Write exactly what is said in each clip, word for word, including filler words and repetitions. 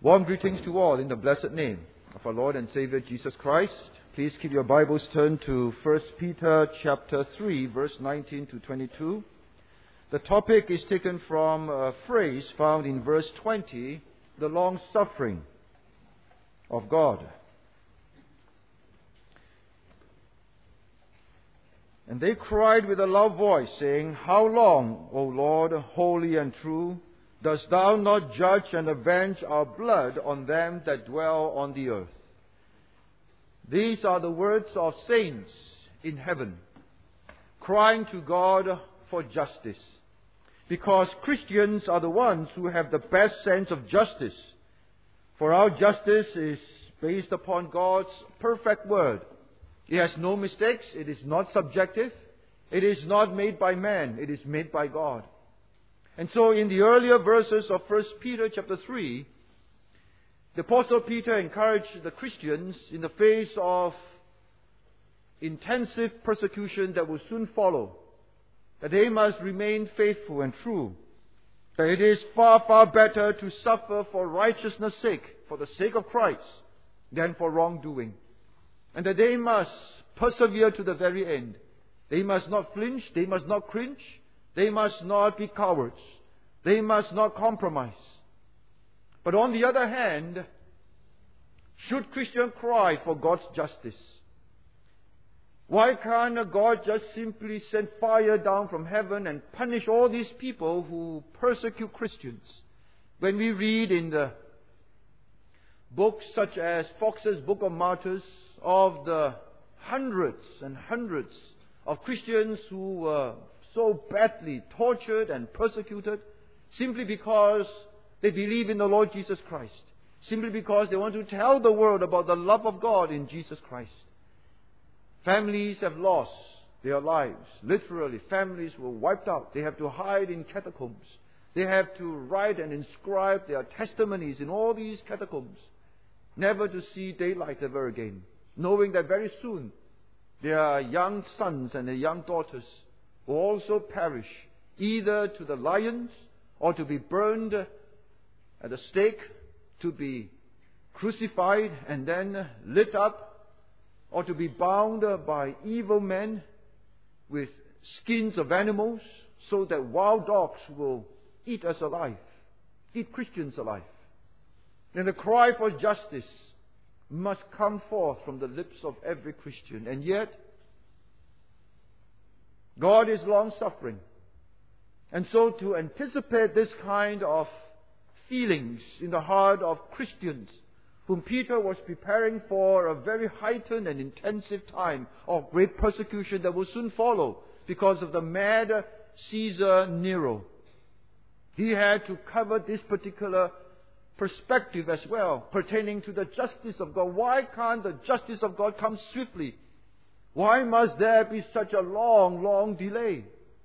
Warm greetings to all in the blessed name of our Lord and Savior Jesus Christ. Please keep your Bibles turned to First Peter chapter three, verse nineteen to twenty-two. The topic is taken from a phrase found in verse twenty, the long suffering of God. And they cried with a loud voice, saying, How long, O Lord, holy and true, dost thou not judge and avenge our blood on them that dwell on the earth? These are the words of saints in heaven, crying to God for justice. Because Christians are the ones who have the best sense of justice. For our justice is based upon God's perfect word. It has no mistakes. It is not subjective. It is not made by man. It is made by God. And so in the earlier verses of First Peter chapter three, the Apostle Peter encouraged the Christians in the face of intensive persecution that will soon follow, that they must remain faithful and true, that it is far, far better to suffer for righteousness' sake, for the sake of Christ, than for wrongdoing, and that they must persevere to the very end. They must not flinch, they must not cringe, they must not be cowards. They must not compromise. But on the other hand, should Christians cry for God's justice? Why can't God just simply send fire down from heaven and punish all these people who persecute Christians? When we read in the books such as Fox's Book of Martyrs of the hundreds and hundreds of Christians who were so badly tortured and persecuted simply because they believe in the Lord Jesus Christ, simply because they want to tell the world about the love of God in Jesus Christ. Families have lost their lives. Literally, families were wiped out. They have to hide in catacombs. They have to write and inscribe their testimonies in all these catacombs, never to see daylight ever again, knowing that very soon their young sons and their young daughters will also perish, either to the lions or to be burned at the stake, to be crucified and then lit up, or to be bound by evil men with skins of animals so that wild dogs will eat us alive, eat Christians alive. And the cry for justice must come forth from the lips of every Christian. And yet, God is long-suffering. And so to anticipate this kind of feelings in the heart of Christians, whom Peter was preparing for a very heightened and intensive time of great persecution that will soon follow because of the mad Caesar Nero, he had to cover this particular perspective as well, pertaining to the justice of God. Why can't the justice of God come swiftly? Why must there be such a long, long delay?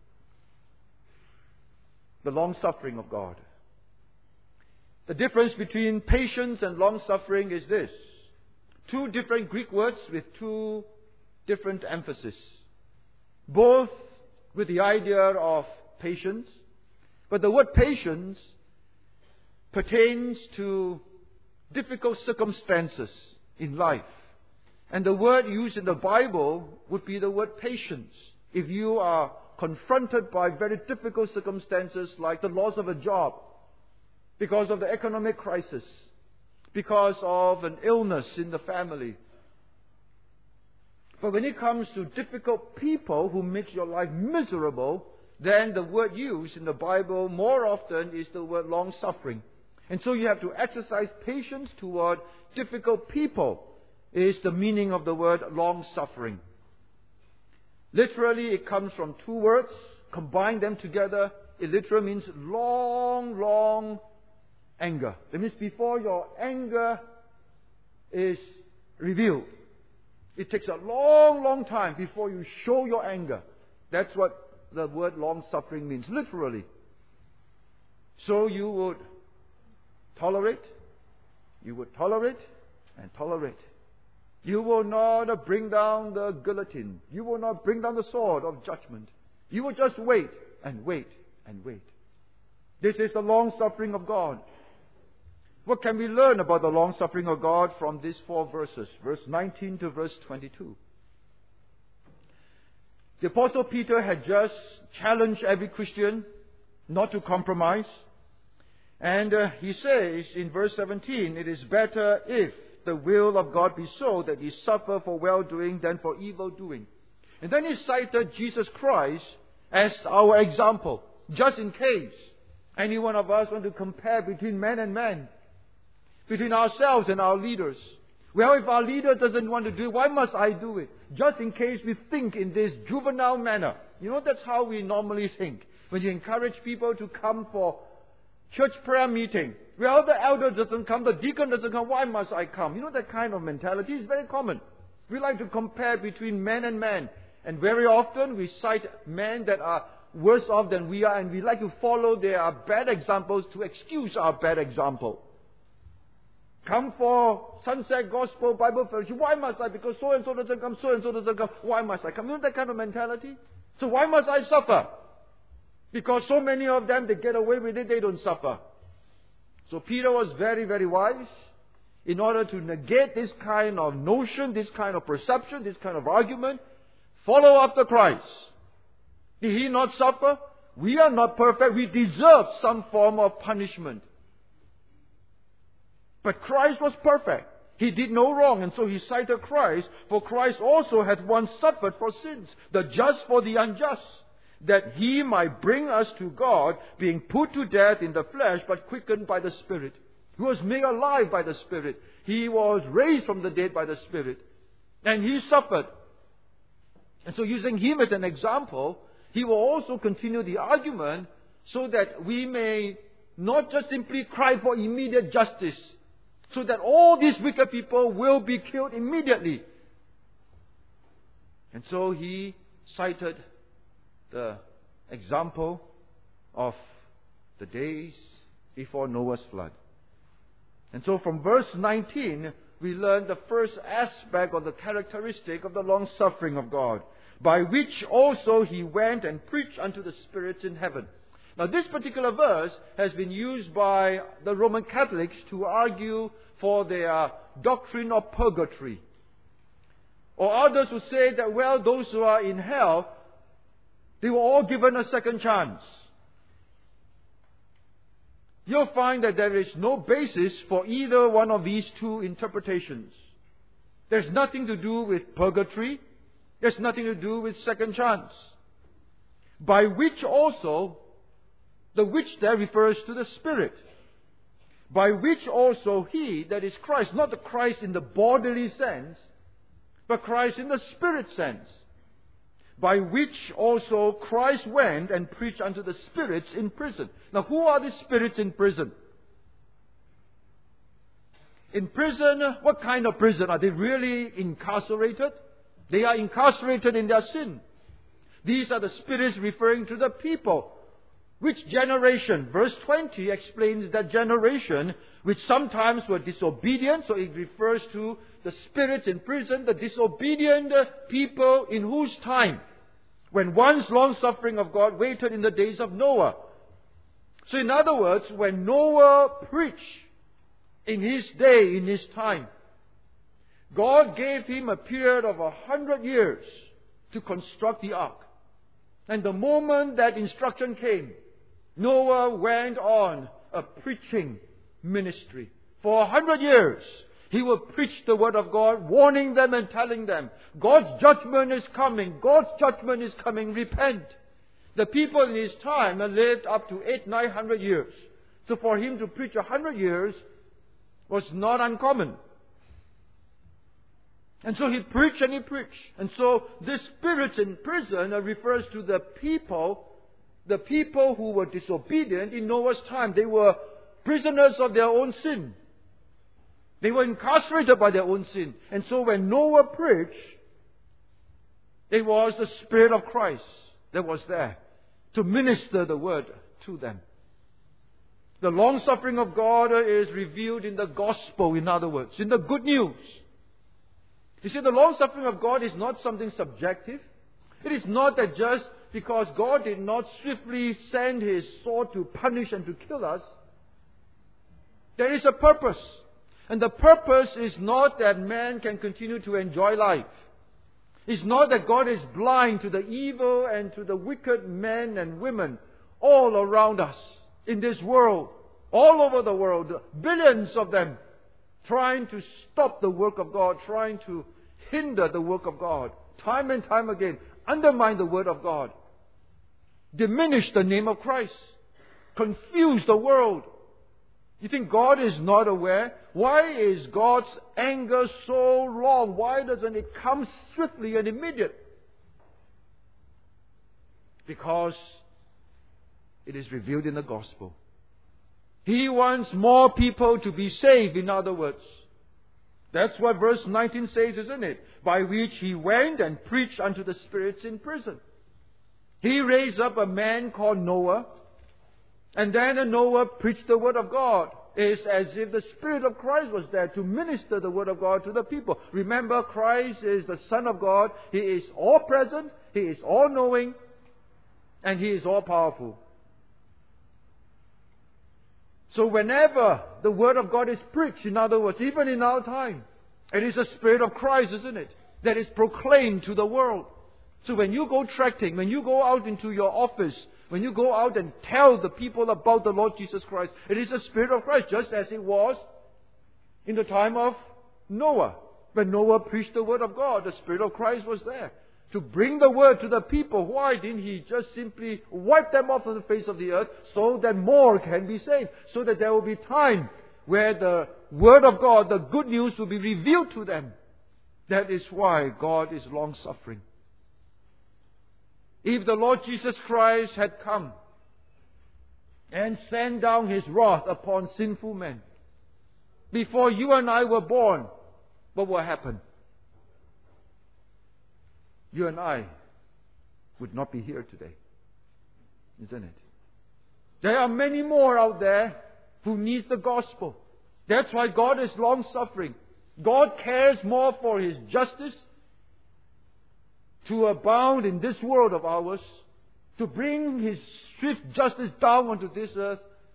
The long suffering of God. The difference between patience and long suffering is this. Two different Greek words with two different emphasis. Both with the idea of patience. But the word patience pertains to difficult circumstances in life. And the word used in the Bible would be the word patience. If you are confronted by very difficult circumstances like the loss of a job, because of the economic crisis, because of an illness in the family. But when it comes to difficult people who make your life miserable, then the word used in the Bible more often is the word long-suffering. And so you have to exercise patience toward difficult people, is the meaning of the word long-suffering. Literally, it comes from two words. Combine them together, it literally means long, long anger. That means before your anger is revealed, it takes a long, long time before you show your anger. That's what the word long-suffering means, literally. So you would tolerate, you would tolerate and tolerate. You will not bring down the guillotine. You will not bring down the sword of judgment. You will just wait and wait and wait. This is the long suffering of God. What can we learn about the long-suffering of God from these four verses, verse nineteen to verse twenty-two? The Apostle Peter had just challenged every Christian not to compromise. And uh, he says in verse seventeen, it is better if the will of God be so that we suffer for well-doing than for evil-doing. And then he cited Jesus Christ as our example, just in case any one of us want to compare between man and man, between ourselves and our leaders. Well, if our leader doesn't want to do it, why must I do it? Just in case we think in this juvenile manner. You know, that's how we normally think. When you encourage people to come for church prayer meeting, well, the elder doesn't come, the deacon doesn't come, why must I come? You know, that kind of mentality is very common. We like to compare between man and man. And very often we cite men that are worse off than we are, and we like to follow their bad examples to excuse our bad example. Come for Sunset Gospel Bible Fellowship. Why must I? Because so-and-so doesn't come, so-and-so doesn't come. Why must I come? You know that kind of mentality? So why must I suffer? Because so many of them, they get away with it, they don't suffer. So Peter was very, very wise in order to negate this kind of notion, this kind of perception, this kind of argument. Follow after Christ. Did He not suffer? We are not perfect. We deserve some form of punishment. But Christ was perfect. He did no wrong, and so he cited Christ, for Christ also had once suffered for sins, the just for the unjust, that He might bring us to God, being put to death in the flesh, but quickened by the Spirit. He was made alive by the Spirit. He was raised from the dead by the Spirit. And He suffered. And so using Him as an example, He will also continue the argument so that we may not just simply cry for immediate justice, so that all these wicked people will be killed immediately. And so he cited the example of the days before Noah's flood. And so from verse nineteen, we learn the first aspect of the characteristic of the long-suffering of God, by which also he went and preached unto the spirits in heaven. Now this particular verse has been used by the Roman Catholics to argue for their doctrine of purgatory. Or others would say that, well, those who are in hell, they were all given a second chance. You'll find that there is no basis for either one of these two interpretations. There's nothing to do with purgatory. There's nothing to do with second chance. By which also, the which there refers to the Spirit. By which also He, that is Christ, not the Christ in the bodily sense, but Christ in the Spirit sense. By which also Christ went and preached unto the spirits in prison. Now, who are the spirits in prison? In prison, what kind of prison? Are they really incarcerated? They are incarcerated in their sin. These are the spirits referring to the people. Which generation? Verse twenty explains that generation which sometimes were disobedient. So it refers to the spirits in prison, the disobedient people in whose time? When once long-suffering of God waited in the days of Noah. So in other words, when Noah preached in his day, in his time, God gave him a period of a hundred years to construct the ark. And the moment that instruction came, Noah went on a preaching ministry. For a hundred years, he will preach the word of God, warning them and telling them, God's judgment is coming. God's judgment is coming. Repent. The people in his time lived up to eight, nine hundred years. So for him to preach a hundred years was not uncommon. And so he preached and he preached. And so the spirits in prison refers to the people, the people who were disobedient in Noah's time. They were prisoners of their own sin. They were incarcerated by their own sin. And so when Noah preached, it was the Spirit of Christ that was there to minister the word to them. The long-suffering of God is revealed in the gospel, in other words, in the good news. You see, the long-suffering of God is not something subjective. It is not that just because God did not swiftly send His sword to punish and to kill us, There is a purpose. And the purpose is not that man can continue to enjoy life. It's not that God is blind to the evil and to the wicked men and women all around us in this world, all over the world, billions of them trying to stop the work of God, trying to hinder the work of God, time and time again, undermine the word of God, diminish the name of Christ, confuse the world. You think God is not aware? Why is God's anger so long? Why doesn't it come swiftly and immediate? Because it is revealed in the gospel. He wants more people to be saved, in other words. That's what verse nineteen says, isn't it? By which he went and preached unto the spirits in prison. He raised up a man called Noah, and then Noah preached the word of God. It's as if the Spirit of Christ was there to minister the word of God to the people. Remember, Christ is the Son of God. He is all present, He is all knowing, and He is all powerful. So whenever the word of God is preached, in other words, even in our time, it is the Spirit of Christ, isn't it, that is proclaimed to the world. So when you go tracting, when you go out into your office, when you go out and tell the people about the Lord Jesus Christ, it is the Spirit of Christ, just as it was in the time of Noah. When Noah preached the word of God, the Spirit of Christ was there to bring the word to the people. Why didn't He just simply wipe them off from the face of the earth so that more can be saved? So that there will be time where the word of God, the good news, will be revealed to them. That is why God is long-suffering. If the Lord Jesus Christ had come and sent down His wrath upon sinful men before you and I were born, what would happen? You and I would not be here today, isn't it? There are many more out there who need the gospel. That's why God is long-suffering. God cares more for His justice to abound in this world of ours, to bring His swift justice down onto this earth,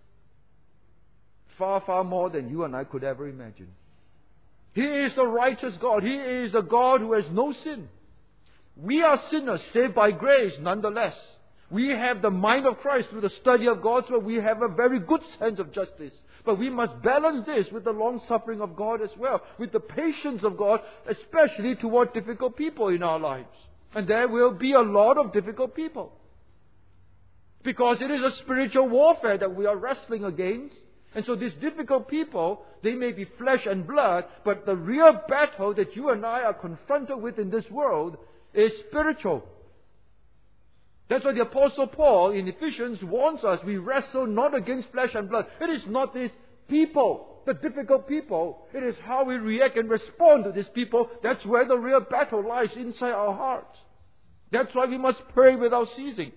far, far more than you and I could ever imagine. He is the righteous God. He is a God who has no sin. We are sinners saved by grace nonetheless. We have the mind of Christ through the study of God's word. We have a very good sense of justice. But we must balance this with the long-suffering of God as well, with the patience of God, especially toward difficult people in our lives. And there will be a lot of difficult people. Because it is a spiritual warfare that we are wrestling against. And so these difficult people, they may be flesh and blood, but the real battle that you and I are confronted with in this world is spiritual. That's why the Apostle Paul in Ephesians warns us, we wrestle not against flesh and blood. It is not these people, the difficult people. It is how we react and respond to these people. That's where the real battle lies, inside our hearts. That's why we must pray without ceasing.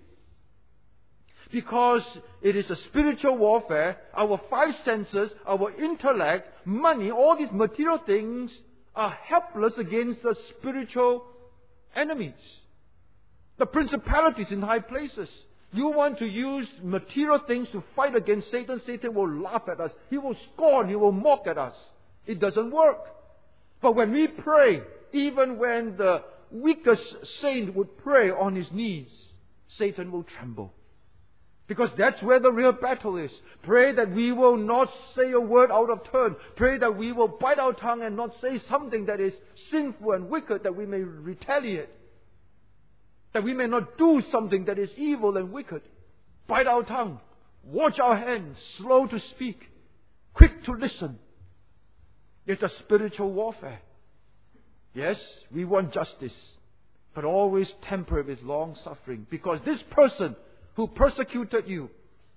Because it is a spiritual warfare. Our five senses, our intellect, money, all these material things are helpless against the spiritual enemies. The principalities in high places. You want to use material things to fight against Satan, Satan will laugh at us. He will scorn, he will mock at us. It doesn't work. But when we pray, even when the weakest saint would pray on his knees, Satan will tremble. Because that's where the real battle is. Pray that we will not say a word out of turn. Pray that we will bite our tongue and not say something that is sinful and wicked, that we may retaliate. That we may not do something that is evil and wicked. Bite our tongue. Watch our hands. Slow to speak. Quick to listen. It's a spiritual warfare. Yes, we want justice. But always temper with long suffering. Because this person who persecuted you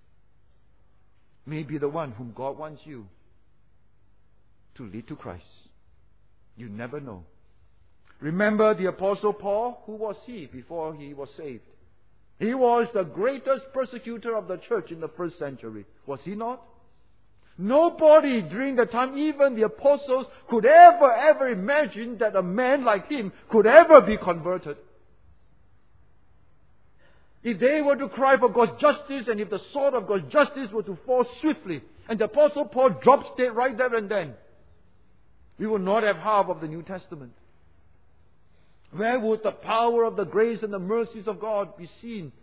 may be the one whom God wants you to lead to Christ. You never know. Remember the Apostle Paul? Who was he before he was saved? He was the greatest persecutor of the church in the first century. Was he not? Nobody during the time, even the apostles, could ever, ever imagine that a man like him could ever be converted. If they were to cry for God's justice, and if the sword of God's justice were to fall swiftly, and the Apostle Paul dropped dead right there and then, we will not have half of the New Testament. Where would the power of the grace and the mercies of God be seen?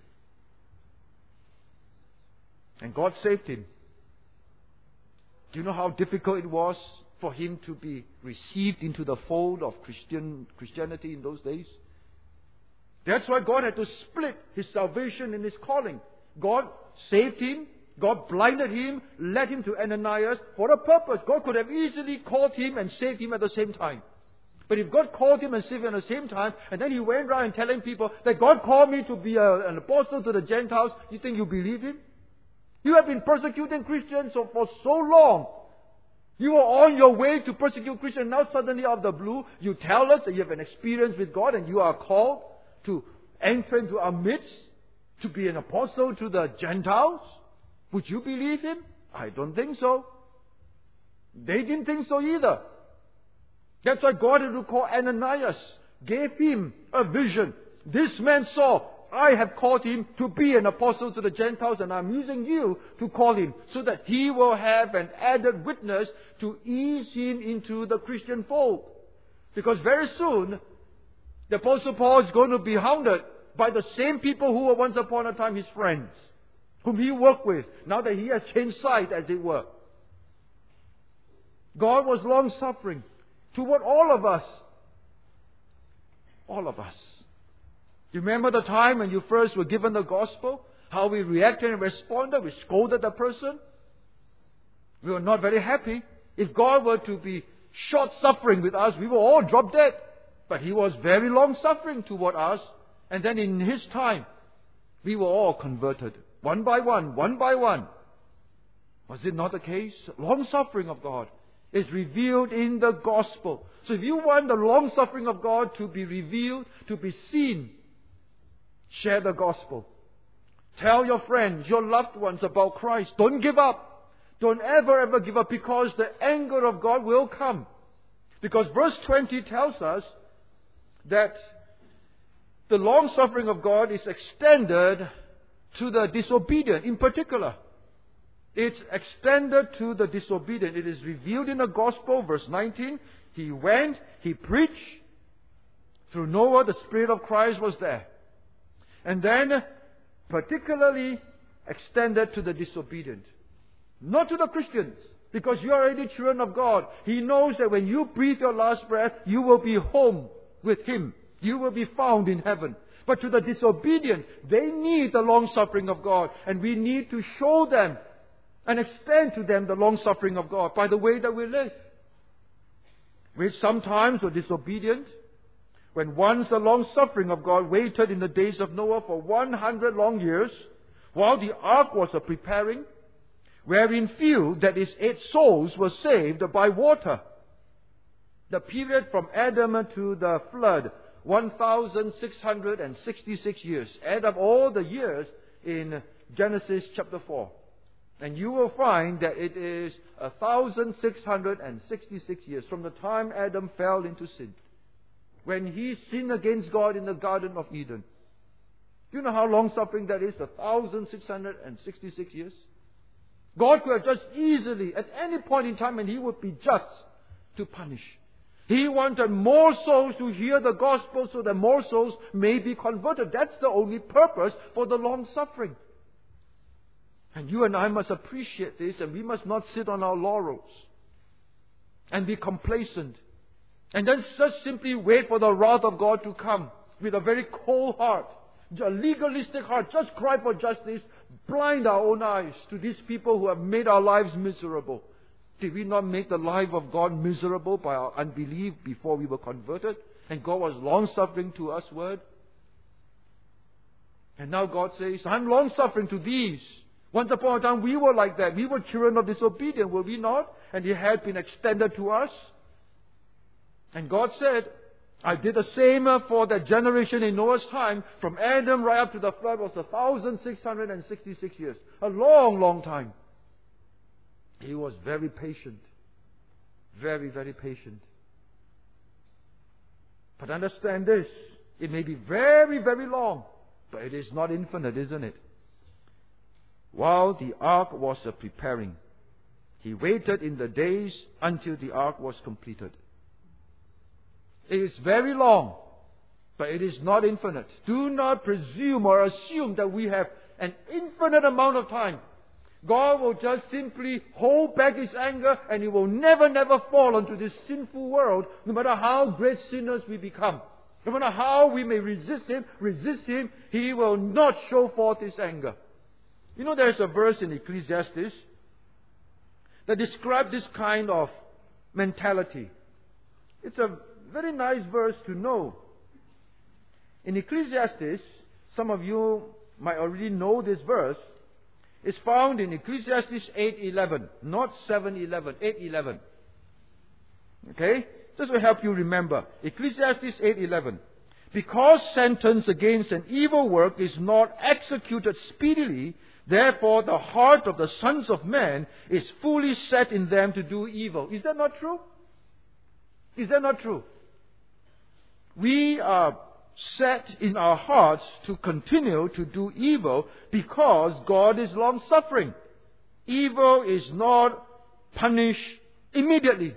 And God saved him. Do you know how difficult it was for him to be received into the fold of Christian Christianity in those days? That's why God had to split his salvation and his calling. God saved him. God blinded him, led him to Ananias for a purpose. God could have easily called him and saved him at the same time. But if God called him and saved him at the same time, and then he went around and telling people that God called me to be a, an apostle to the Gentiles, you think you believe him? You have been persecuting Christians for so long. You were on your way to persecute Christians. Now suddenly out of the blue, you tell us that you have an experience with God and you are called to enter into our midst to be an apostle to the Gentiles. Would you believe him? I don't think so. They didn't think so either. That's why God had to call Ananias, gave him a vision. This man saw, I have called him to be an apostle to the Gentiles, and I'm using you to call him so that he will have an added witness to ease him into the Christian fold. Because very soon, the Apostle Paul is going to be hounded by the same people who were once upon a time his friends, whom he worked with, now that he has changed side, as it were. God was long-suffering toward all of us. All of us. You remember the time when you first were given the gospel? How we reacted and responded? We scolded the person. We were not very happy. If God were to be short-suffering with us, we will all drop dead. But He was very long-suffering toward us. And then in His time, we were all converted. One by one, one by one. Was it not the case? Long-suffering of God is revealed in the gospel. So if you want the long-suffering of God to be revealed, to be seen, share the gospel. Tell your friends, your loved ones about Christ. Don't give up. Don't ever, ever give up, because the anger of God will come. Because verse twenty tells us that the long-suffering of God is extended to the disobedient in particular. It's extended to the disobedient. It is revealed in the gospel, verse nineteen. He went, he preached. Through Noah, the Spirit of Christ was there. And then, particularly extended to the disobedient. Not to the Christians, because you are already children of God. He knows that when you breathe your last breath, you will be home with Him. You will be found in heaven. But to the disobedient, they need the long-suffering of God. And we need to show them and extend to them the long-suffering of God by the way that we live. Which sometimes were disobedient. When once the long-suffering of God waited in the days of Noah for one hundred long years, while the ark was a preparing, wherein few, that is eight souls, were saved by water. The period from Adam to the flood, one thousand six hundred sixty-six years. Add up all the years in Genesis chapter four. And you will find that it is one thousand six hundred sixty-six years from the time Adam fell into sin. When he sinned against God in the Garden of Eden. Do you know how long-suffering that is? one thousand six hundred sixty-six years. God could have just easily, at any point in time, and He would be just to punish. He wanted more souls to hear the gospel so that more souls may be converted. That's the only purpose for the long-suffering. And you and I must appreciate this, and we must not sit on our laurels and be complacent. And then just simply wait for the wrath of God to come with a very cold heart, a legalistic heart, just cry for justice, blind our own eyes to these people who have made our lives miserable. Did we not make the life of God miserable by our unbelief before we were converted? And God was long-suffering to us, word. And now God says, I'm long-suffering to these. Once upon a time we were like that. We were children of disobedience, were we not? And it had been extended to us. And God said, I did the same for that generation in Noah's time. From Adam right up to the flood was one thousand six hundred sixty-six years. A long, long time. He was very patient. Very, very patient. But understand this. It may be very, very long. But it is not infinite, isn't it? While the ark was preparing. He waited in the days until the ark was completed. It is very long, but it is not infinite. Do not presume or assume that we have an infinite amount of time. God will just simply hold back His anger, and He will never, never fall onto this sinful world, no matter how great sinners we become. No matter how we may resist Him, resist Him, He will not show forth His anger. You know, there's a verse in Ecclesiastes that describes this kind of mentality. It's a very nice verse to know. In Ecclesiastes, some of you might already know this verse. It's found in Ecclesiastes eight eleven, not seven eleven, eight eleven. Okay? This will help you remember. Ecclesiastes eight eleven. Because sentence against an evil work is not executed speedily, therefore the heart of the sons of men is fully set in them to do evil. Is that not true? Is that not true? We are set in our hearts to continue to do evil because God is long-suffering. Evil is not punished immediately.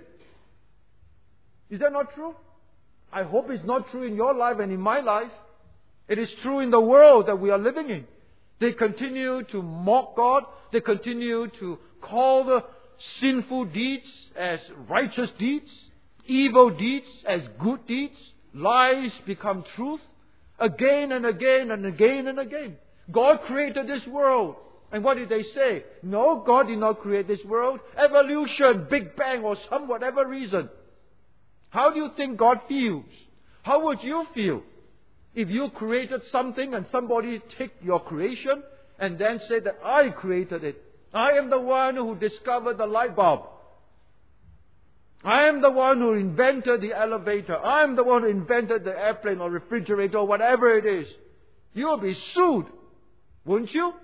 Is that not true? I hope it's not true in your life and in my life. It is true in the world that we are living in. They continue to mock God. They continue to call the sinful deeds as righteous deeds, evil deeds as good deeds. Lies become truth again and again and again and again. God created this world. And what did they say? No, God did not create this world. Evolution, Big Bang, or some whatever reason. How do you think God feels? How would you feel if you created something and somebody take your creation and then say that I created it? I am the one who discovered the light bulb. I am the one who invented the elevator. I am the one who invented the airplane or refrigerator or whatever it is. You will be sued, won't you?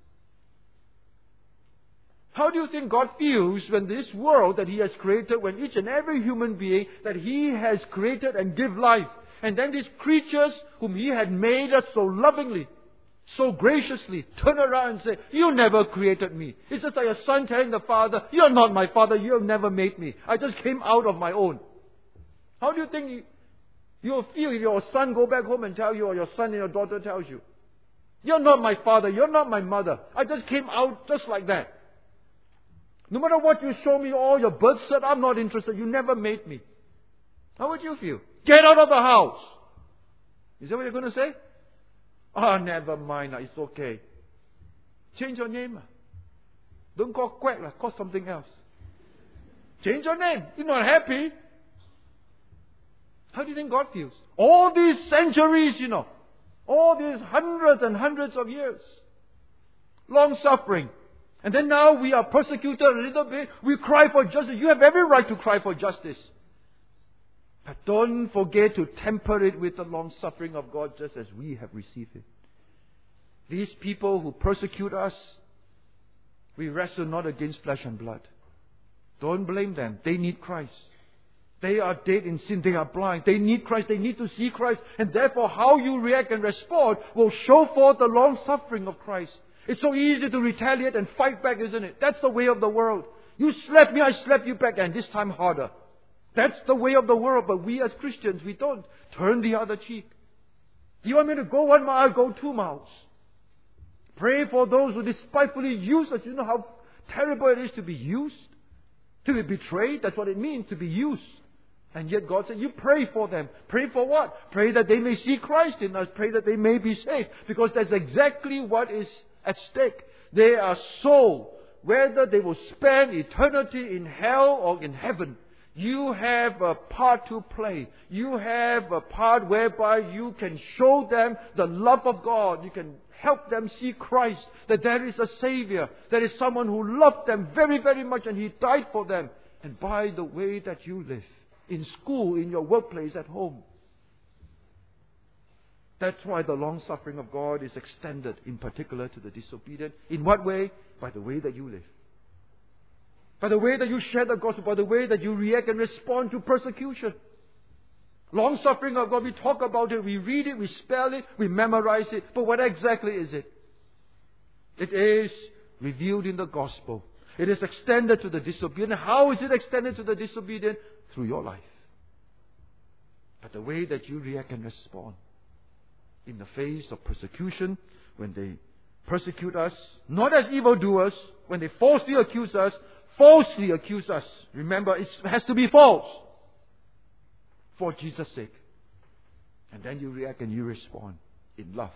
How do you think God feels when this world that He has created, when each and every human being that He has created and give life, and then these creatures whom He had made us so lovingly, so graciously, turn around and say, you never created me. It's just like a son telling the father, you're not my father, you have never made me. I just came out of my own. How do you think you, you'll feel if your son go back home and tell you, or your son and your daughter tells you, you're not my father, you're not my mother. I just came out just like that. No matter what you show me, all your birth cert, I'm not interested. You never made me. How would you feel? Get out of the house. Is that what you're going to say? Ah, oh, never mind. It's okay. Change your name. Don't call Quack. Call something else. Change your name. You're not happy. How do you think God feels? All these centuries, you know. All these hundreds and hundreds of years. Long suffering. And then now we are persecuted a little bit. We cry for justice. You have every right to cry for justice. But don't forget to temper it with the long suffering of God, just as we have received it. These people who persecute us, we wrestle not against flesh and blood. Don't blame them. They need Christ. They are dead in sin. They are blind. They need Christ. They need to see Christ. And therefore, how you react and respond will show forth the long suffering of Christ. It's so easy to retaliate and fight back, isn't it? That's the way of the world. You slap me, I slap you back, and this time harder. That's the way of the world, but we as Christians, we don't turn the other cheek. You want me to go one mile, go two miles. Pray for those who despitefully use us. You know how terrible it is to be used? To be betrayed? That's what it means, to be used. And yet God said, you pray for them. Pray for what? Pray that they may see Christ in us. Pray that they may be saved. Because that's exactly what is at stake. They are sold, whether they will spend eternity in hell or in heaven. You have a part to play. You have a part whereby you can show them the love of God. You can help them see Christ, that there is a Savior, there is someone who loved them very, very much and He died for them. And by the way that you live, in school, in your workplace, at home. That's why the long suffering of God is extended, in particular to the disobedient. In what way? By the way that you live. By the way that you share the gospel, by the way that you react and respond to persecution. Long suffering of God, we talk about it, we read it, we spell it, we memorize it. But what exactly is it? It is revealed in the gospel. It is extended to the disobedient. How is it extended to the disobedient? Through your life. But the way that you react and respond in the face of persecution, when they persecute us, not as evildoers, when they falsely accuse us, falsely accuse us. Remember, it has to be false. For Jesus' sake. And then you react and you respond in love.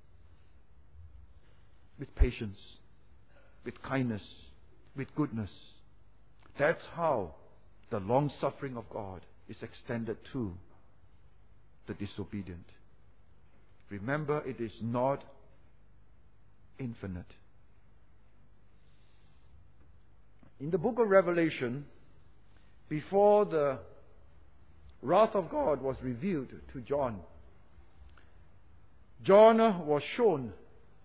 With patience. With kindness. With goodness. That's how the long suffering of God is extended to the disobedient. Remember, it is not infinite. In the book of Revelation, before the wrath of God was revealed to John, John was shown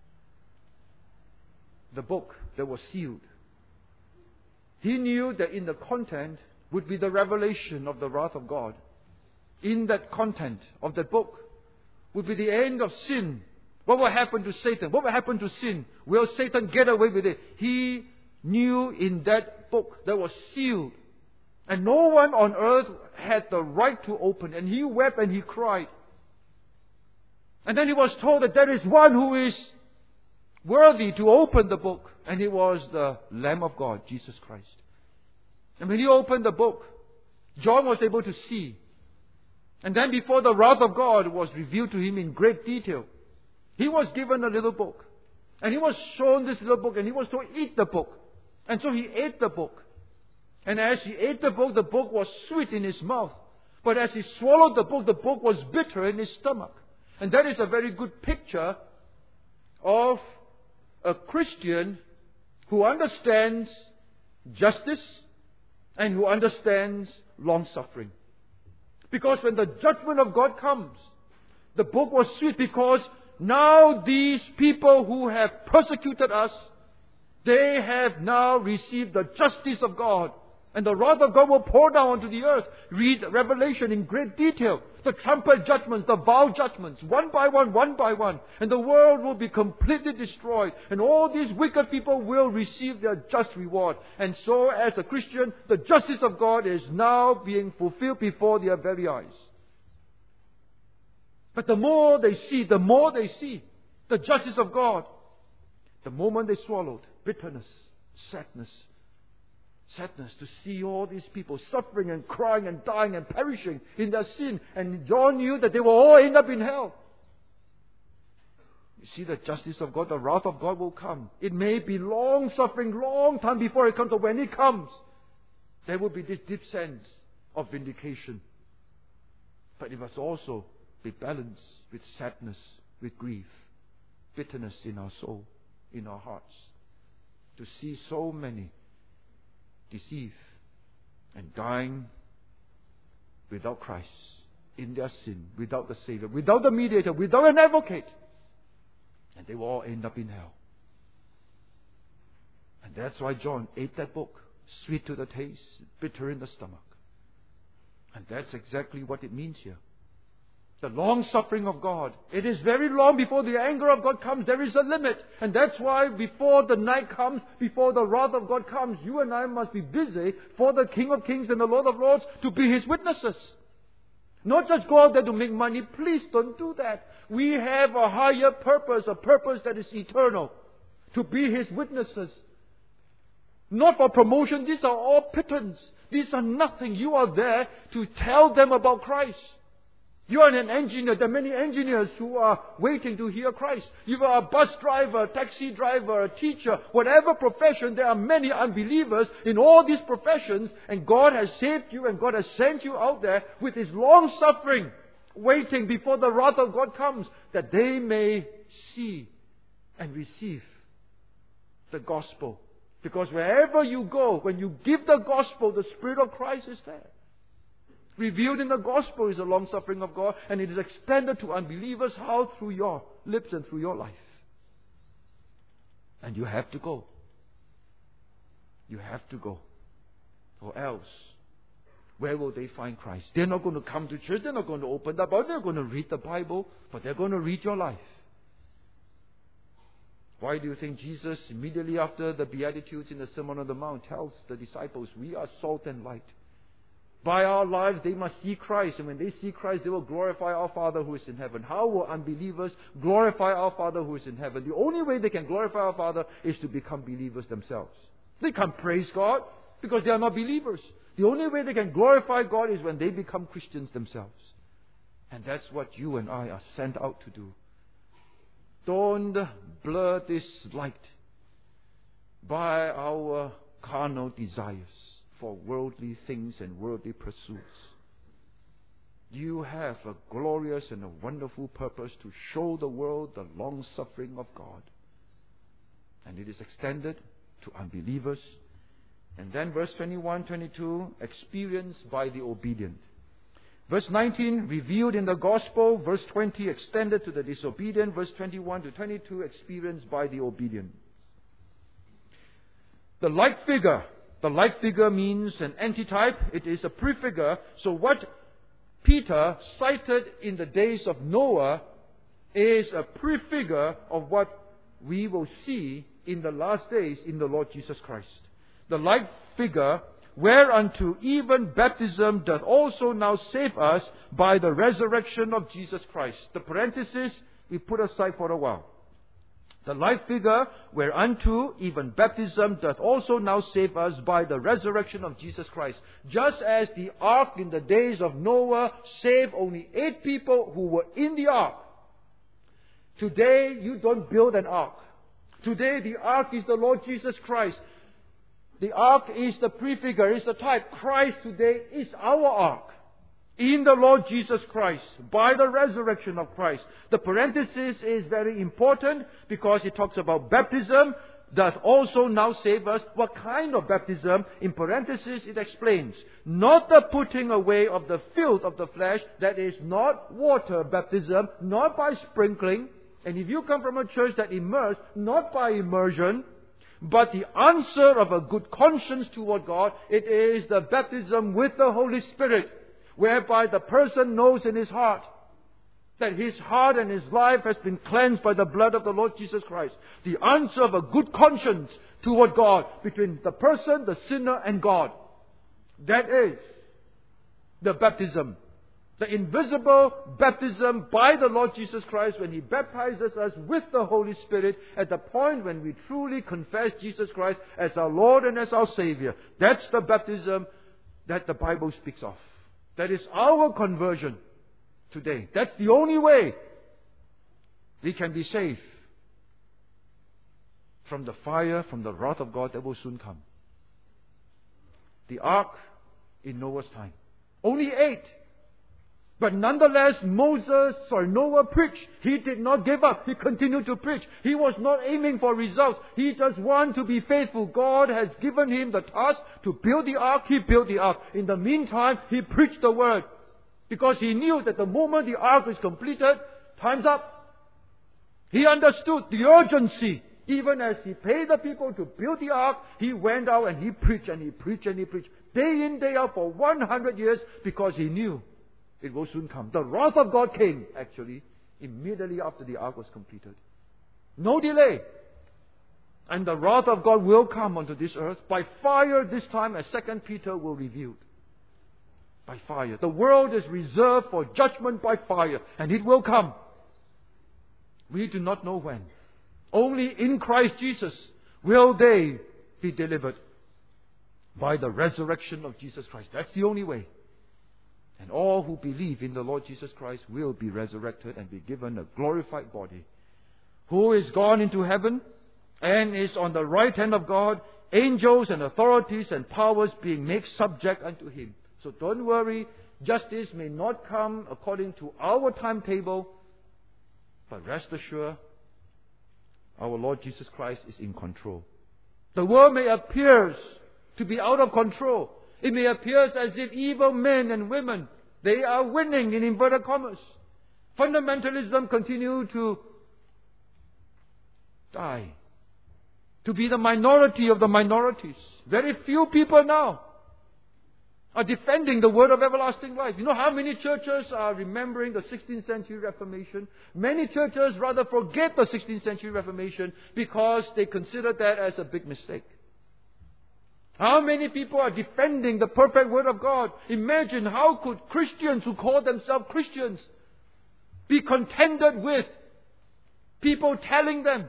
the book that was sealed. He knew that in the content would be the revelation of the wrath of God. In that content of that book would be the end of sin. What will happen to Satan? What will happen to sin? Will Satan get away with it? He knew in that book that was sealed. And no one on earth had the right to open. And he wept and he cried. And then he was told that there is one who is worthy to open the book. And it was the Lamb of God, Jesus Christ. And when he opened the book, John was able to see. And then before the wrath of God was revealed to him in great detail, he was given a little book. And he was shown this little book and he was to eat the book. And so he ate the book. And as he ate the book, the book was sweet in his mouth. But as he swallowed the book, the book was bitter in his stomach. And that is a very good picture of a Christian who understands justice and who understands long-suffering. Because when the judgment of God comes, the book was sweet because now these people who have persecuted us, they have now received the justice of God. And the wrath of God will pour down onto the earth. Read Revelation in great detail. The trumpet judgments, the vow judgments, one by one, one by one. And the world will be completely destroyed. And all these wicked people will receive their just reward. And so as a Christian, the justice of God is now being fulfilled before their very eyes. But the more they see, the more they see the justice of God, the moment they swallowed bitterness, sadness, sadness to see all these people suffering and crying and dying and perishing in their sin. And John knew that they will all end up in hell. You see, the justice of God, the wrath of God will come. It may be long suffering, long time before it comes, but when it comes, there will be this deep sense of vindication. But it must also be balanced with sadness, with grief, bitterness in our soul, in our hearts. To see so many deceived and dying without Christ, in their sin, without the Savior, without the mediator, without an advocate. And they will all end up in hell. And that's why John ate that book, sweet to the taste, bitter in the stomach. And that's exactly what it means here. The long suffering of God. It is very long before the anger of God comes. There is a limit. And that's why before the night comes, before the wrath of God comes, you and I must be busy for the King of Kings and the Lord of Lords to be His witnesses. Not just go out there to make money. Please don't do that. We have a higher purpose, a purpose that is eternal. To be His witnesses. Not for promotion. These are all pittance. These are nothing. You are there to tell them about Christ. You are an engineer. There are many engineers who are waiting to hear Christ. You are a bus driver, a taxi driver, a teacher, whatever profession. There are many unbelievers in all these professions. And God has saved you and God has sent you out there with His long suffering, waiting before the wrath of God comes, that they may see and receive the gospel. Because wherever you go, when you give the gospel, the Spirit of Christ is there. Revealed in the gospel is the long suffering of God, and it is extended to unbelievers. How? Through your lips and through your life. And you have to go. You have to go. Or else, where will they find Christ? They're not going to come to church. They're not going to open the Bible. They're going to read the Bible, but they're going to read your life. Why do you think Jesus, immediately after the Beatitudes in the Sermon on the Mount, tells the disciples, we are salt and light. By our lives, they must see Christ. And when they see Christ, they will glorify our Father who is in heaven. How will unbelievers glorify our Father who is in heaven? The only way they can glorify our Father is to become believers themselves. They can't praise God because they are not believers. The only way they can glorify God is when they become Christians themselves. And that's what you and I are sent out to do. Don't blur this light by our carnal desires for worldly things and worldly pursuits. You have a glorious and a wonderful purpose to show the world the long suffering of God. And it is extended to unbelievers. And then verse twenty-one, twenty-two, experienced by the obedient. Verse nineteen, revealed in the gospel. Verse twenty, extended to the disobedient. Verse twenty-one to twenty-two, experienced by the obedient. The like figure. The like figure means an antitype. It is a prefigure. So what Peter cited in the days of Noah is a prefigure of what we will see in the last days in the Lord Jesus Christ. The like figure, whereunto even baptism doth also now save us by the resurrection of Jesus Christ. The parenthesis we put aside for a while. The like figure, whereunto even baptism doth also now save us by the resurrection of Jesus Christ. Just as the ark in the days of Noah saved only eight people who were in the ark. Today, you don't build an ark. Today, the ark is the Lord Jesus Christ. The ark is the prefigure, is the type. Christ today is our ark. In the Lord Jesus Christ, by the resurrection of Christ. The parenthesis is very important because it talks about baptism does also now save us. What kind of baptism? In parenthesis it explains. Not the putting away of the filth of the flesh, that is not water baptism, not by sprinkling. And if you come from a church that immersed, not by immersion, but the answer of a good conscience toward God, it is the baptism with the Holy Spirit. Whereby the person knows in his heart that his heart and his life has been cleansed by the blood of the Lord Jesus Christ. The answer of a good conscience toward God between the person, the sinner, and God. That is the baptism. The invisible baptism by the Lord Jesus Christ when He baptizes us with the Holy Spirit at the point when we truly confess Jesus Christ as our Lord and as our Savior. That's the baptism that the Bible speaks of. That is our conversion today. That's the only way we can be saved from the fire, from the wrath of God that will soon come. The ark in Noah's time. Only eight. But nonetheless, Moses or Noah preached. He did not give up. He continued to preach. He was not aiming for results. He just wanted to be faithful. God has given him the task to build the ark. He built the ark. In the meantime, he preached the word. Because he knew that the moment the ark is completed, time's up. He understood the urgency. Even as he paid the people to build the ark, he went out and he preached and he preached and he preached. Day in, day out for one hundred years because he knew it will soon come. The wrath of God came, actually, immediately after the ark was completed. No delay. And the wrath of God will come onto this earth by fire this time, as Second Peter will reveal. By fire. The world is reserved for judgment by fire, and it will come. We do not know when. Only in Christ Jesus will they be delivered by the resurrection of Jesus Christ. That's the only way. And all who believe in the Lord Jesus Christ will be resurrected and be given a glorified body. Who is gone into heaven and is on the right hand of God, angels and authorities and powers being made subject unto Him. So don't worry, justice may not come according to our timetable, but rest assured, our Lord Jesus Christ is in control. The world may appear to be out of control. It may appear as if evil men and women, they are winning in inverted commas. Fundamentalism continue to die. To be the minority of the minorities. Very few people now are defending the word of everlasting life. You know how many churches are remembering the sixteenth century Reformation? Many churches rather forget the sixteenth century Reformation because they consider that as a big mistake. How many people are defending the perfect word of God? Imagine how could Christians who call themselves Christians be contended with people telling them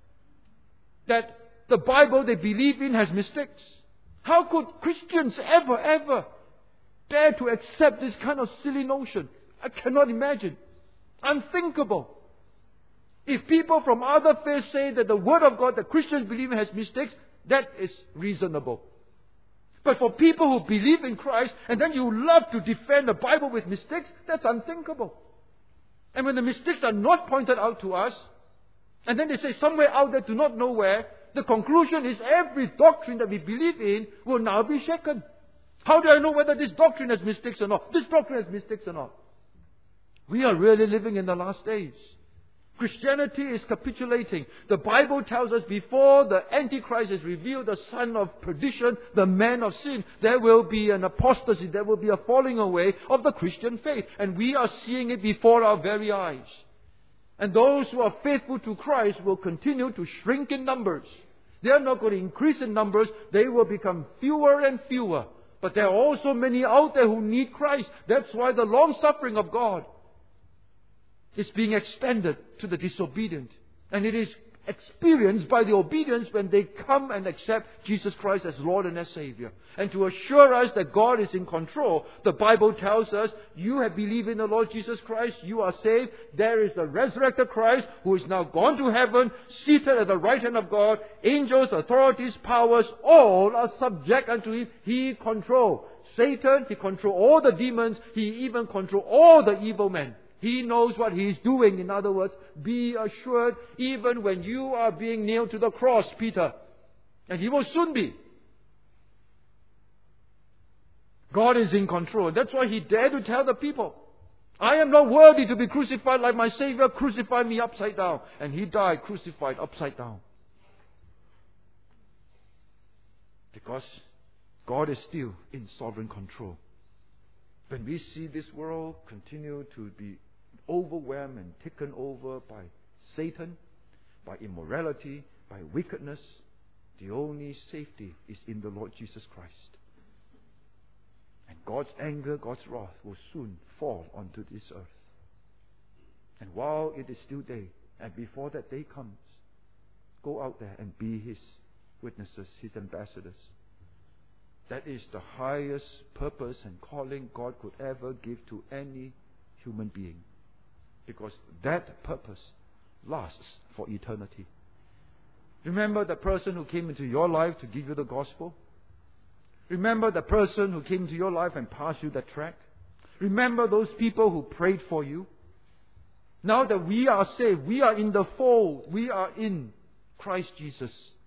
that the Bible they believe in has mistakes. How could Christians ever, ever dare to accept this kind of silly notion? I cannot imagine. Unthinkable. If people from other faiths say that the Word of God that Christians believe in has mistakes, that is reasonable. But for people who believe in Christ and then you love to defend the Bible with mistakes, that's unthinkable. And when the mistakes are not pointed out to us, and then they say somewhere out there, do not know where, the conclusion is every doctrine that we believe in will now be shaken. How do I know whether this doctrine has mistakes or not? This doctrine has mistakes or not? We are really living in the last days. Christianity is capitulating. The Bible tells us before the Antichrist is revealed, the son of perdition, the man of sin, there will be an apostasy, there will be a falling away of the Christian faith. And we are seeing it before our very eyes. And those who are faithful to Christ will continue to shrink in numbers. They are not going to increase in numbers. They will become fewer and fewer. But there are also many out there who need Christ. That's why the long suffering of God is being extended to the disobedient. And it is experienced by the obedience when they come and accept Jesus Christ as Lord and as Savior. And to assure us that God is in control, the Bible tells us, you have believed in the Lord Jesus Christ, you are saved. There is the resurrected Christ who is now gone to heaven, seated at the right hand of God. Angels, authorities, powers, all are subject unto Him. He controls Satan, He controls all the demons, He even controls all the evil men. He knows what He is doing. In other words, be assured, even when you are being nailed to the cross, Peter, and He will soon be, God is in control. That's why He dared to tell the people, I am not worthy to be crucified like my Savior. Crucify me upside down. And He died crucified upside down. Because God is still in sovereign control. When we see this world continue to be overwhelmed and taken over by Satan, by immorality, by wickedness, the only safety is in the Lord Jesus Christ. And God's anger, God's wrath will soon fall onto this earth. And while it is still day, and before that day comes, go out there and be His witnesses, His ambassadors. That is the highest purpose and calling God could ever give to any human being. Because that purpose lasts for eternity. Remember the person who came into your life to give you the gospel? Remember the person who came into your life and passed you the tract? Remember those people who prayed for you? Now that we are saved, we are in the fold, we are in Christ Jesus.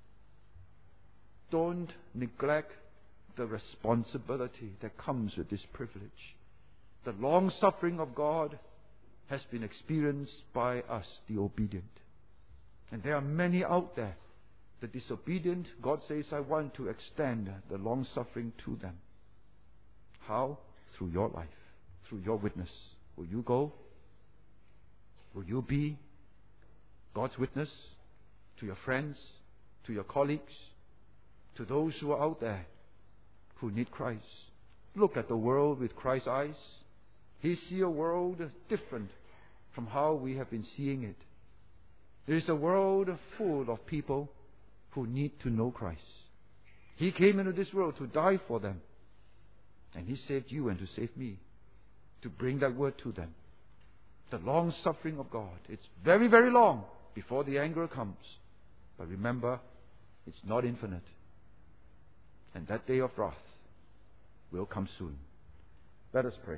Don't neglect the responsibility that comes with this privilege. The long suffering of God has been experienced by us, the obedient. And there are many out there, the disobedient. God says, I want to extend the long suffering to them. How? Through your life, through your witness. Will you go? Will you be God's witness to your friends, to your colleagues, to those who are out there who need Christ? Look at the world with Christ's eyes. He sees a world different from how we have been seeing it. There is a world full of people who need to know Christ. He came into this world to die for them. And He saved you and to save me, to bring that word to them. The long suffering of God. It's very, very long before the anger comes. But remember, it's not infinite. And that day of wrath will come soon. Let us pray.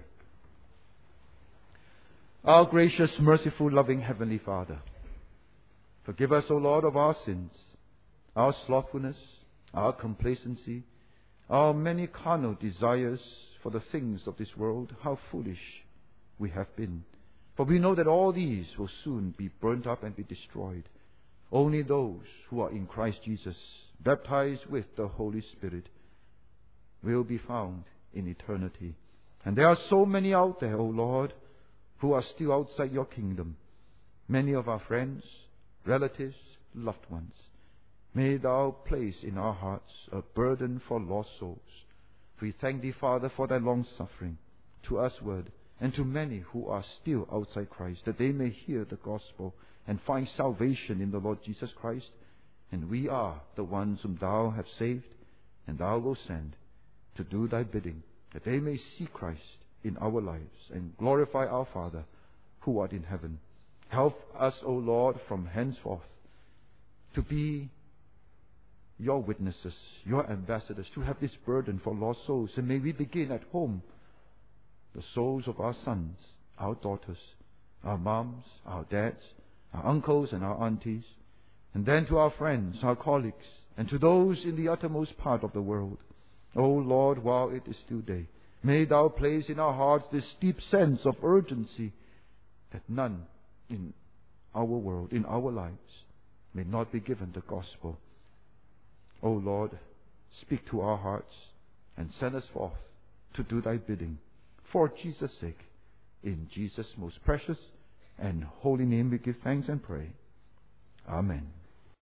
Our gracious, merciful, loving Heavenly Father, forgive us, O Lord, of our sins, our slothfulness, our complacency, our many carnal desires for the things of this world. How foolish we have been. For we know that all these will soon be burnt up and be destroyed. Only those who are in Christ Jesus, baptized with the Holy Spirit, will be found in eternity. And there are so many out there, O Lord, who are still outside your kingdom. Many of our friends, relatives, loved ones. May thou place in our hearts a burden for lost souls. We thank thee, Father, for thy long suffering to usward and to many who are still outside Christ, that they may hear the gospel and find salvation in the Lord Jesus Christ. And we are the ones whom thou hast saved, and thou wilt send to do thy bidding, that they may see Christ in our lives and glorify our Father who art in heaven. Help us, O Lord, from henceforth to be your witnesses, your ambassadors, to have this burden for lost souls. And may we begin at home, the souls of our sons, our daughters, our moms, our dads, our uncles and our aunties, and then to our friends, our colleagues, and to those in the uttermost part of the world. O Lord, while it is still day, may thou place in our hearts this deep sense of urgency that none in our world, in our lives, may not be given the gospel. O Lord, speak to our hearts and send us forth to do thy bidding. For Jesus' sake, in Jesus' most precious and holy name we give thanks and pray. Amen.